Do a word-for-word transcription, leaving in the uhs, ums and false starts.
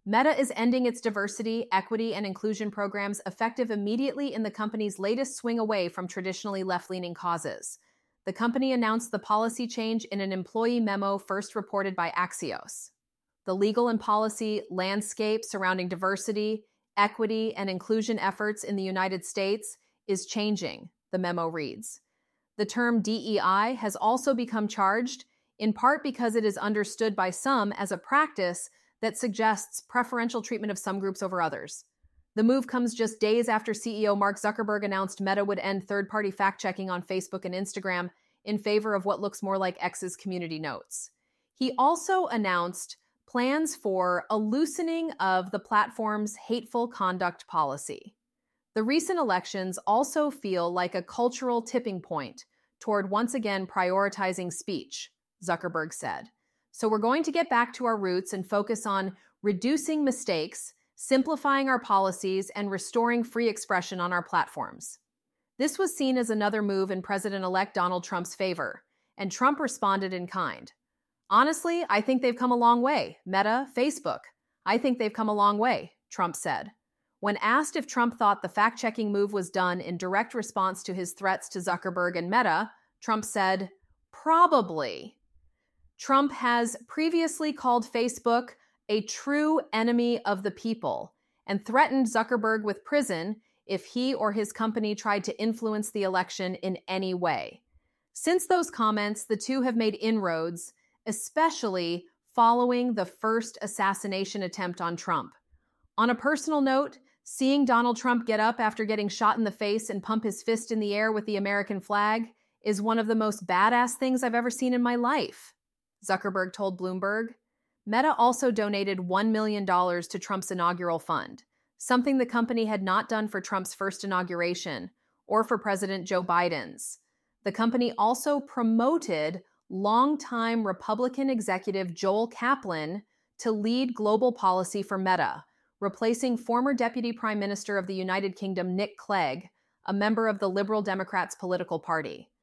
Meta is ending its diversity, equity, and inclusion programs effective immediately in the company's latest swing away from traditionally left-leaning causes. The company announced the policy change in an employee memo first reported by Axios. The legal and policy landscape surrounding diversity, equity, and inclusion efforts in the United States is changing, the memo reads. The term D E I has also become charged, in part because it is understood by some as a practice that suggests preferential treatment of some groups over others. The move comes just days after C E O Mark Zuckerberg announced Meta would end third-party fact-checking on Facebook and Instagram in favor of what looks more like X's community notes. He also announced plans for a loosening of the platform's hateful conduct policy. The recent elections also feel like a cultural tipping point toward once again prioritizing speech, Zuckerberg said. So we're going to get back to our roots and focus on reducing mistakes, simplifying our policies, and restoring free expression on our platforms. This was seen as another move in President-elect Donald Trump's favor, and Trump responded in kind. Honestly, I think they've come a long way. Meta, Facebook. I think they've come a long way, Trump said. When asked if Trump thought the fact-checking move was done in direct response to his threats to Zuckerberg and Meta, Trump said, probably. Trump has previously called Facebook a true enemy of the people and threatened Zuckerberg with prison if he or his company tried to influence the election in any way. Since those comments, the two have made inroads, especially following the first assassination attempt on Trump. On a personal note, seeing Donald Trump get up after getting shot in the face and pump his fist in the air with the American flag is one of the most badass things I've ever seen in my life, Zuckerberg told Bloomberg. Meta also donated one million dollars to Trump's inaugural fund, something the company had not done for Trump's first inauguration or for President Joe Biden's. The company also promoted longtime Republican executive Joel Kaplan to lead global policy for Meta, replacing former Deputy Prime Minister of the United Kingdom Nick Clegg, a member of the Liberal Democrats political party.